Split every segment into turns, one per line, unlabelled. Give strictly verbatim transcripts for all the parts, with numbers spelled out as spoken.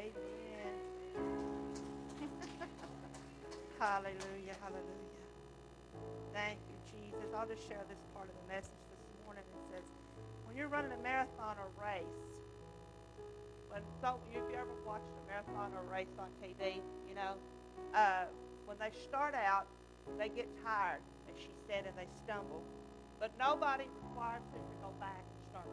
Amen. Hallelujah, hallelujah. Thank you, Jesus. I'll just share this part of the message this morning. It says, when you're running a marathon or race, when so if you ever watched a marathon or race on T V, you know, uh, when they start out, they get tired, as she said, and they stumble. But nobody requires them to go back and start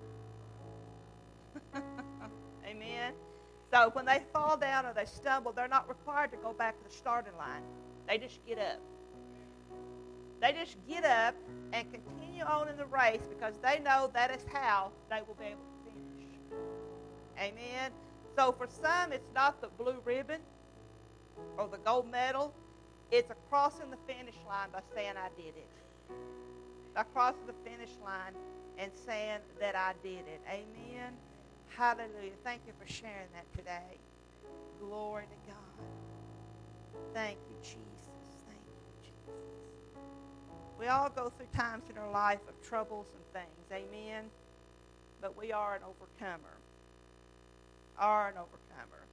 over. Amen. So when they fall down or they stumble, they're not required to go back to the starting line. They just get up. They just get up and continue on in the race because they know that is how they will be able to finish. Amen. So for some, it's not the blue ribbon or the gold medal. It's a crossing the finish line by saying, I did it. By crossing the finish line and saying that I did it. Amen. Hallelujah. Thank you for sharing that today. Glory to God. Thank you, Jesus. Thank you, Jesus. We all go through times in our life of troubles and things. Amen. But we are an overcomer. Are an overcomer.